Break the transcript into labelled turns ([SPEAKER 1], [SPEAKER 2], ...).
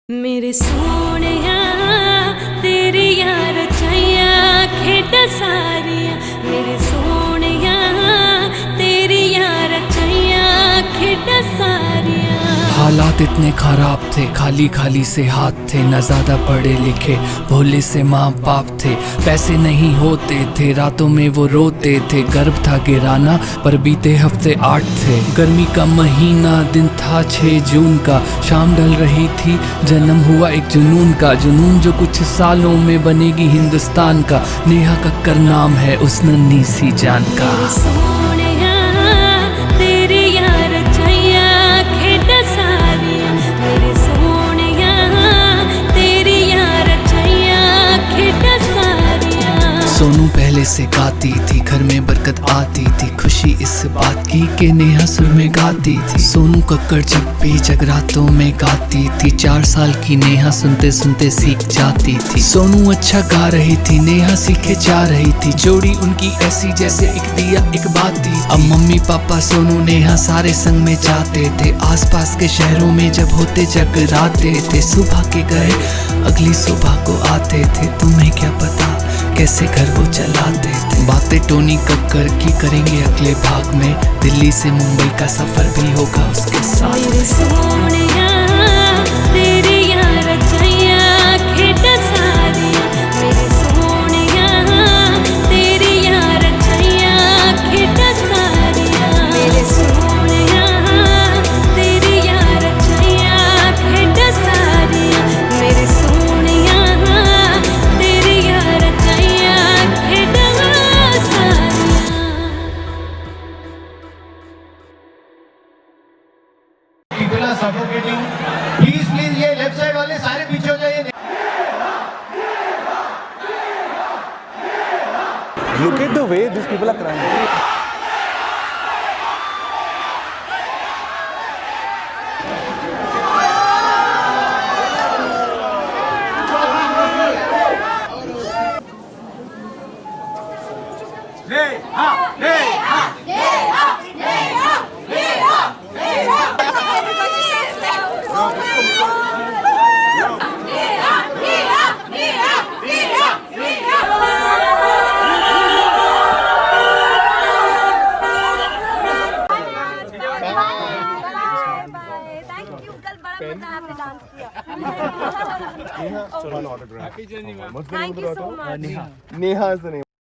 [SPEAKER 1] मेरे सोनिया तेरी यार छैया खेड सारिया। मेरे सोनिया तेरी यार छैया खेड सारिया।
[SPEAKER 2] हालात इतने खराब थे, खाली खाली से हाथ थे, न ज्यादा पढ़े लिखे भोले से माँ बाप थे। पैसे नहीं होते थे, रातों में वो रोते थे। गर्भ था गिराना पर बीते हफ्ते 8 थे। गर्मी का महीना, दिन था 6 जून का। शाम ढल रही थी, जन्म हुआ एक जुनून का। जुनून जो कुछ सालों में बनेगी हिंदुस्तान का। नेहा कक्कर नाम है उस नन्ही सी जान का। सोनू पहले से गाती थी, घर में बरकत आती थी। खुशी इस बात की कि नेहा सुर में गाती थी। सोनू कक्कर जब भी जगरातों में गाती थी, 4 साल की नेहा सुनते सुनते सीख जाती थी। सोनू अच्छा गा रही थी, नेहा सीखे जा रही थी। जोड़ी उनकी ऐसी जैसे एक दिया एक बाती। अब मम्मी पापा सोनू नेहा सारे संग में जाते थे। आसपास के शहरों में जब होते जगराते थे, सुबह के गए अगली सुबह को आते थे। तुम्हें क्या पता कैसे घर वो चलाते थे। बातें टोनी कक्कर की करेंगे अगले भाग में। दिल्ली से मुंबई का सफर भी होगा उसके साथ।
[SPEAKER 1] मेरे सोनिया तेरी यार छैया खेड सारिया। मेरे सोनिया तेरी यार छैया खेड सारिया। मेरे सोनिया तेरी यार छैया खेड सारिया। मेरे सोनिया तेरी यार छैया खेड सारिया।
[SPEAKER 3] People are suffocating. Please, ये लेफ्ट साइड वाले सारे पीछे हो जाइए।
[SPEAKER 4] Look at the way these people are crying.
[SPEAKER 5] Thank you so much.
[SPEAKER 4] Neha is the name.